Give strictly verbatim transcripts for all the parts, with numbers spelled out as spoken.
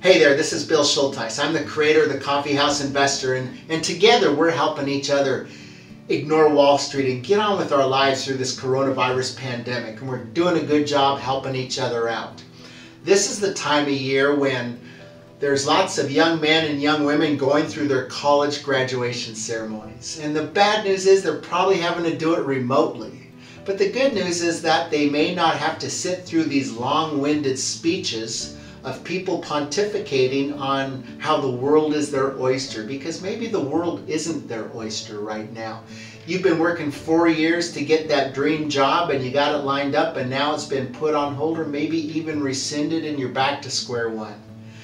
Hey there, this is Bill Schulteis. I'm the creator of the Coffee House Investor, and, and together we're helping each other ignore Wall Street and get on with our lives through this coronavirus pandemic, and we're doing a good job helping each other out. This is the time of year when there's lots of young men and young women going through their college graduation ceremonies. And the bad news is they're probably having to do it remotely. But the good news is that they may not have to sit through these long-winded speeches of people pontificating on how the world is their oyster, because maybe the world isn't their oyster right now. You've been working four years to get that dream job and you got it lined up, and now it's been put on hold or maybe even rescinded and you're back to square one.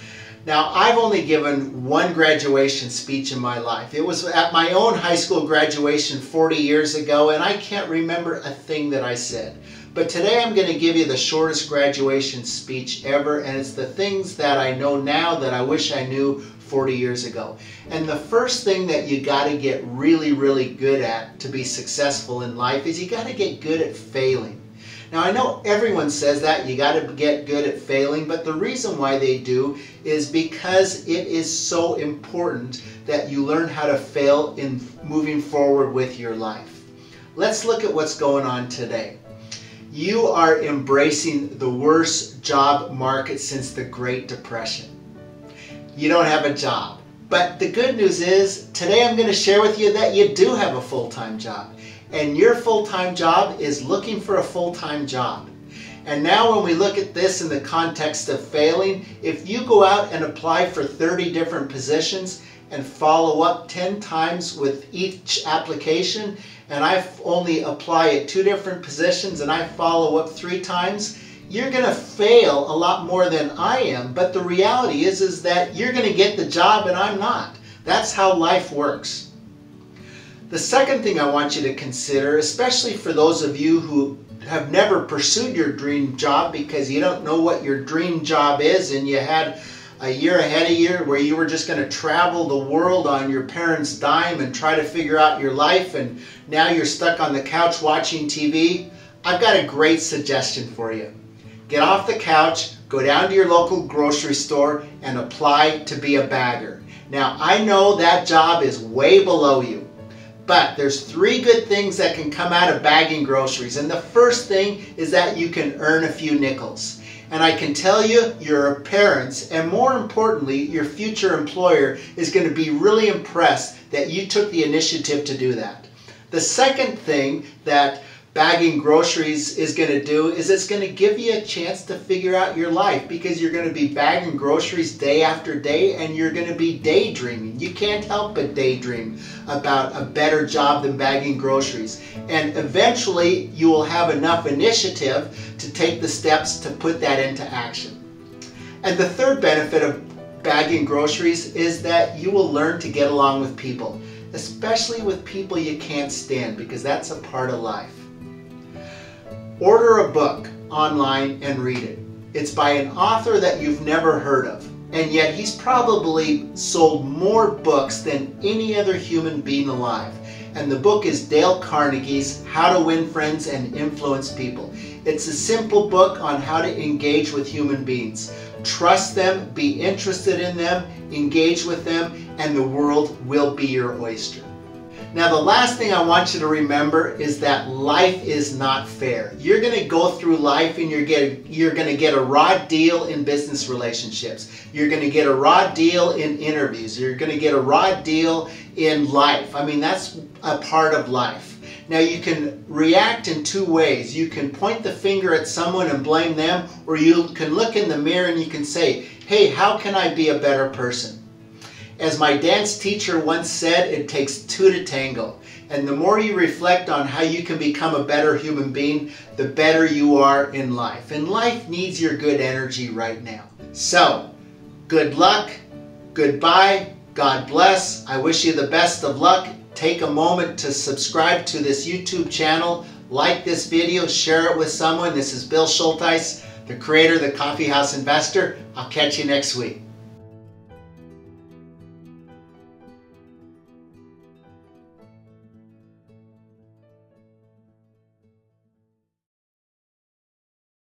Now, I've only given one graduation speech in my life. It was at my own high school graduation forty years ago, and I can't remember a thing that I said. But today I'm going to give you the shortest graduation speech ever, and it's the things that I know now that I wish I knew forty years ago. And the first thing that you got to get really, really good at to be successful in life is you got to get good at failing. Now, I know everyone says that you got to get good at failing, but the reason why they do is because it is so important that you learn how to fail in moving forward with your life. Let's look at what's going on today. You are embracing the worst job market since the Great Depression. You don't have a job. But the good news is, today I'm going to share with you that you do have a full-time job. And your full-time job is looking for a full-time job. And now when we look at this in the context of failing, if you go out and apply for thirty different positions and follow up ten times with each application, and I only apply at two different positions and I follow up three times, you're going to fail a lot more than I am. But the reality is, is that you're going to get the job and I'm not. That's how life works. The second thing I want you to consider, especially for those of you who have never pursued your dream job because you don't know what your dream job is, and you had a year ahead of you where you were just going to travel the world on your parents' dime and try to figure out your life, and now you're stuck on the couch watching T V, I've got a great suggestion for you. Get off the couch, go down to your local grocery store and apply to be a bagger. Now, I know that job is way below you, but there's three good things that can come out of bagging groceries. And the first thing is that you can earn a few nickels. And I can tell you, your parents, and more importantly, your future employer is going to be really impressed that you took the initiative to do that. The second thing that bagging groceries is going to do is it's going to give you a chance to figure out your life, because you're going to be bagging groceries day after day and you're going to be daydreaming. You can't help but daydream about a better job than bagging groceries. And eventually you will have enough initiative to take the steps to put that into action. And the third benefit of bagging groceries is that you will learn to get along with people, especially with people you can't stand, because that's a part of life. Order a book online and read it. It's by an author that you've never heard of, and yet he's probably sold more books than any other human being alive. And the book is Dale Carnegie's How to Win Friends and Influence People. It's a simple book on how to engage with human beings. Trust them, be interested in them, engage with them, and the world will be your oyster. Now, the last thing I want you to remember is that life is not fair. You're going to go through life and you're, get, you're going to get a raw deal in business relationships. You're going to get a raw deal in interviews. You're going to get a raw deal in life. I mean, that's a part of life. Now, you can react in two ways. You can point the finger at someone and blame them, or you can look in the mirror and you can say, hey, how can I be a better person? As my dance teacher once said, it takes two to tango. And the more you reflect on how you can become a better human being, the better you are in life. And life needs your good energy right now. So, good luck, goodbye, God bless. I wish you the best of luck. Take a moment to subscribe to this YouTube channel, like this video, share it with someone. This is Bill Schulteis, the creator of the Coffee House Investor. I'll catch you next week.